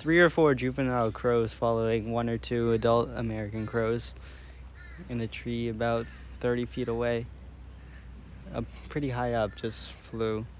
3 or 4 juvenile crows following 1 or 2 adult American crows in a tree about 30 feet away. Pretty high up, just flew.